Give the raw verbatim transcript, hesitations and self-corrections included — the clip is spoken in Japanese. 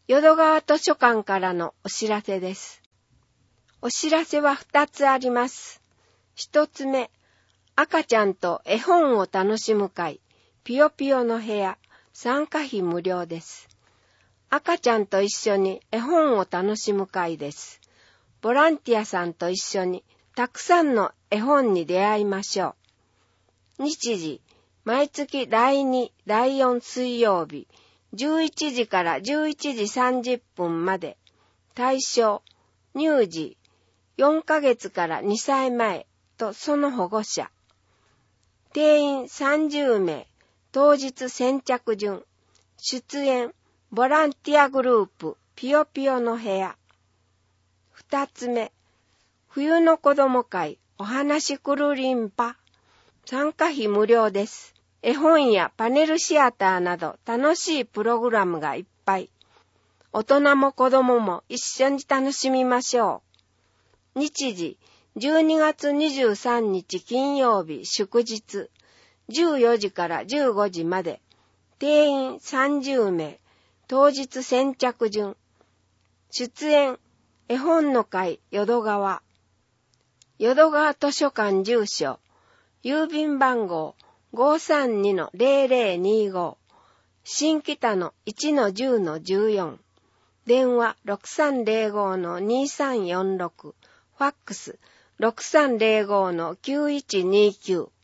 淀川図書館からのお知らせです。お知らせは二つあります。一つ目、赤ちゃんと絵本を楽しむ会、ぴよぴよの部屋、参加費無料です。赤ちゃんと一緒に絵本を楽しむ会です。ボランティアさんと一緒にたくさんの絵本に出会いましょう。日時、毎月だいに、だいよん水曜日、じゅういちじからじゅういちじさんじゅっぷんまで。対象、乳児、よんかげつからにさいまえとその保護者。定員さんじゅうめい、当日先着順。出演、ボランティアグループ、ぴよぴよの部屋。二つ目、冬の子供会、お話くるりんぱ。参加費無料です。絵本やパネルシアターなど楽しいプログラムがいっぱい。大人も子供も一緒に楽しみましょう。日時、じゅうにがつにじゅうさんにち金曜日祝日、じゅうよじからじゅうごじまで。定員さんじゅうめい、当日先着順。出演、絵本の会淀川。淀川図書館住所、郵便番号 ごーさんにのゼロゼロにご、新北の いちのじゅうのじゅうよん、電話 ろくさんゼロごのにさんよんろく、ファックス ろくさんゼロごのきゅういちにきゅう。